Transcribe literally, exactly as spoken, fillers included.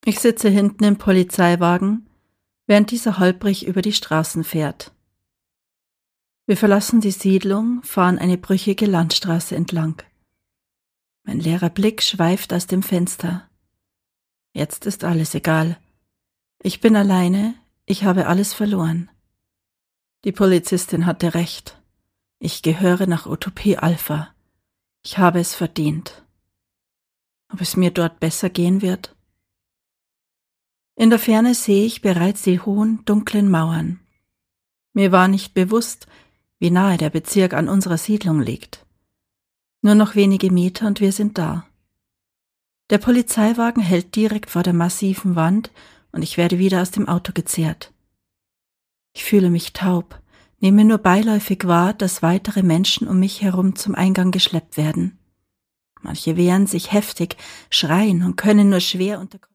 Ich sitze hinten im Polizeiwagen, während dieser holprig über die Straßen fährt. Wir verlassen die Siedlung, fahren eine brüchige Landstraße entlang. Mein leerer Blick schweift aus dem Fenster. Jetzt ist alles egal. Ich bin alleine, ich habe alles verloren. Die Polizistin hatte recht. Ich gehöre nach Utopie Alpha. Ich habe es verdient. Ob es mir dort besser gehen wird? In der Ferne sehe ich bereits die hohen, dunklen Mauern. Mir war nicht bewusst, wie nahe der Bezirk an unserer Siedlung liegt. Nur noch wenige Meter und wir sind da. Der Polizeiwagen hält direkt vor der massiven Wand und ich werde wieder aus dem Auto gezerrt. Ich fühle mich taub, nehme nur beiläufig wahr, dass weitere Menschen um mich herum zum Eingang geschleppt werden. Manche wehren sich heftig, schreien und können nur schwer unter